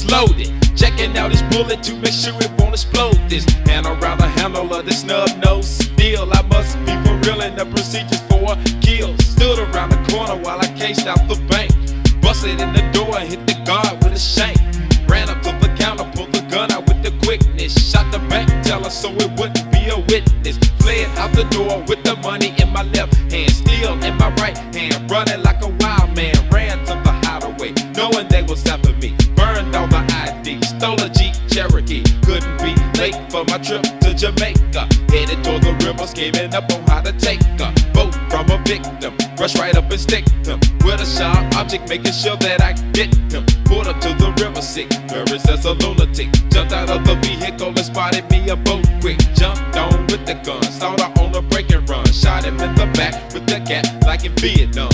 is loaded. Checking out his bullet to make sure it won't explode. This hand around the handle of the snub nose steel. I must be for real in the procedures for a kill. Stood around the corner while I cased out the bank. Busted in the door and hit the guard with a shank. Ran up to the counter, pulled the gun out with the quickness. Shot the bank teller so it wouldn't be a witness. Fled out the door with the money in my left hand, steel in my right hand. Running like a wild man, ran to the hideaway, knowing they was after me. Burned all the ID, stole a Jeep Cherokee. Couldn't be late for my trip to Jamaica. Headed toward the river, scheming up on how to take a boat from a victim. Rush right up and stick him with a sharp object, making sure that I get him. Pulled up to the river, sick, nervous as a lunatic. Jumped out of the vehicle and spotted me a boat quick. Jumped on with the gun, started on a break and run. Shot him in the back with the cat like in Vietnam.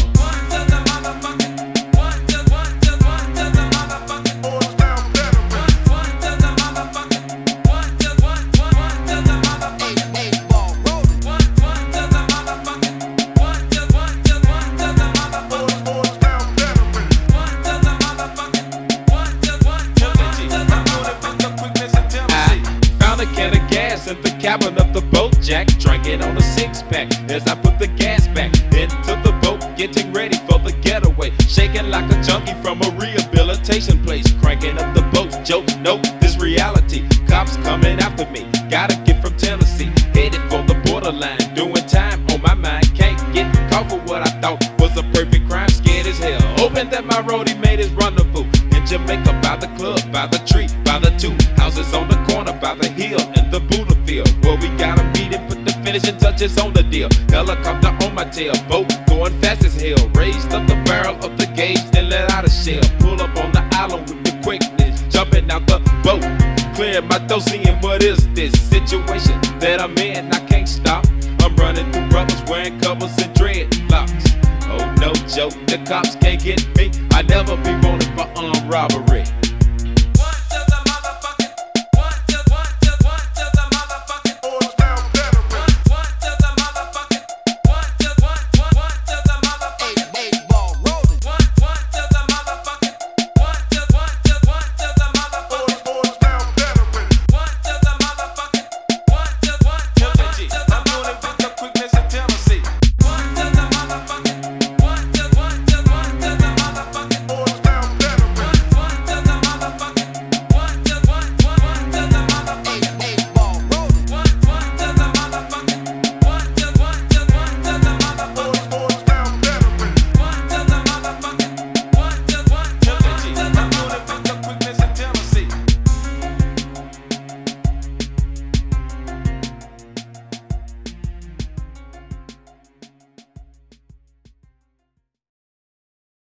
In the cabin of the boat, Jack, drinking on a six-pack as I put the gas back into the boat, getting ready for the getaway. Shaking like a junkie from a rehabilitation place, cranking up the boat's joke. Note this reality, cops coming after me. Gotta get from Tennessee, headed for the borderline, doing time on my mind. Can't get caught for what I thought was a perfect crime. Scared as hell, hoping that my roadie made his rendezvous in Jamaica, by the club, by the tree, by the two houses on the corner, by the hill and the Buddha field, where we gotta meet and put the finishing touches on the deal. Helicopter on my tail, boat going fast as hell. Raised up the barrel of the gauge, then let out a shell. Pull up on the island with the quickness, jumping out the boat, clearing my throat, seeing what is this situation that I'm in. I can't stop, I'm running through brothers wearing covers and dreadlocks. Oh no joke, the cops can't get me. I never be wanted for armed robbery.